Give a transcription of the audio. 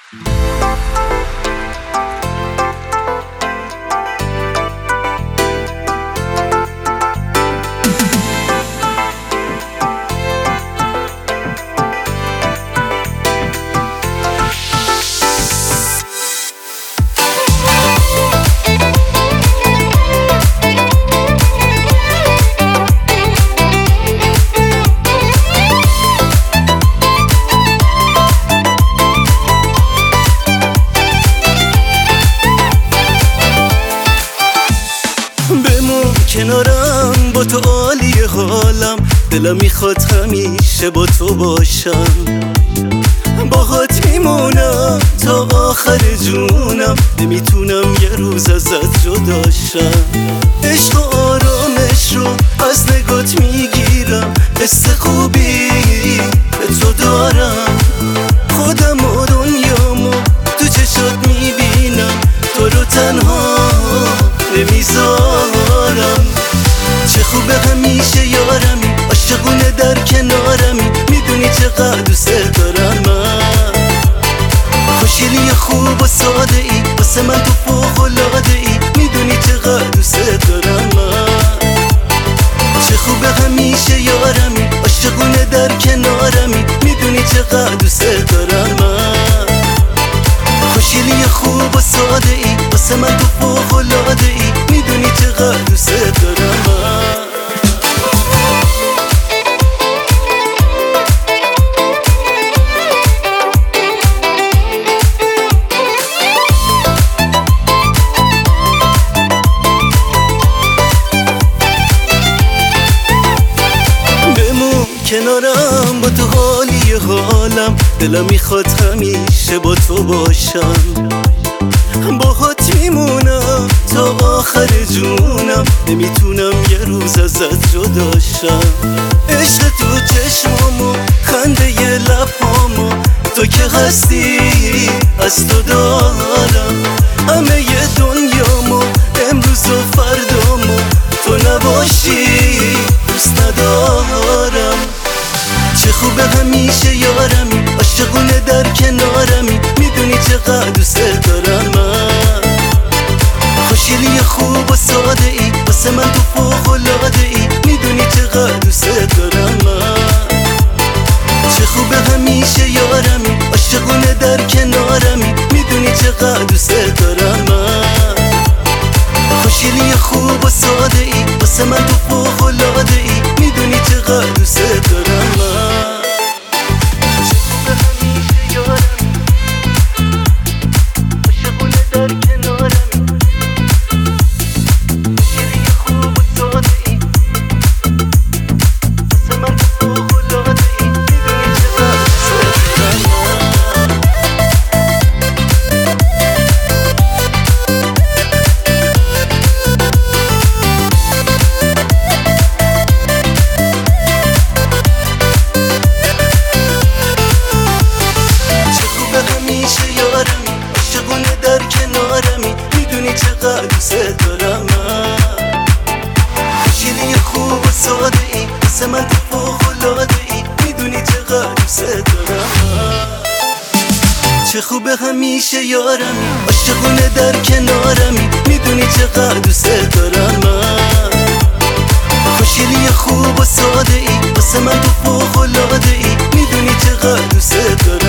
کنارم با تو عالی حالم، دلم میخواد همیشه با تو باشم، باهات میمونم تا آخر جونم، نمیتونم یه روز ازت جداشم. عشق و آرامش رو از نگات میگیرم، حس خوبی به تو دارم، خودم و دنیامو تو چشات میبینم، تو رو تنها نمیذارم. چه خوبه همیشه یارمی، عاشقونه در کنارمی، میدونی چقدر دوست دارم من. خوشگلی خوب و ساده ای، واسه من تو فوق‌العاده ای، میدونی چقدر دوست دارم من. چه خوبه همیشه یارمی، عاشقونه در کنارمی، میدونی چقدر دوست دارم من. خوشگلی خوب و ساده ای، واسه من تو فوق‌العاده ای، میدونی چقدر دوست دارم من. کنارم با تو حالی حالم، دلم میخواد همیشه با تو باشم، باهات میمونم تا آخر جونم، نمیتونم یه روز ازت جداشم. عشق تو چشمامو، خنده ی لبامو، تو که هستی از تو دارم، همه ی دنیامو، امروز و فردامو، تو نباشی دوست ندارم. چه خوبه همیشه یارمی، عاشقونه در کنارمی، میدونی چقدر دوست دارم من. خوشگلی خوب و ساده ای، واسه من تو فوق‌العاده ای، میدونی چقدر دوست دارم من. چه خوبه همیشه یارمی، عاشقونه در کنارمی، میدونی چقدر دوست دارم من. خوشگلی خوب و ساده ای، واسه من تو فوق‌العاده ای، میدونی چقدر دوست دارم من. میدونی چقدر دوست دارم من. خوشگلی خوب و ساده ای، واسه من تو فوق‌العاده ای، میدونی چقدر دوست دارم من. چه خوبه همیشه یارمی، عاشقونه در کنارمی، میدونی چقدر دوست دارم من. خوشگلی خوب و ساده ای، واسه من تو فوق‌العاده ای، میدونی چقدر دوست دارم.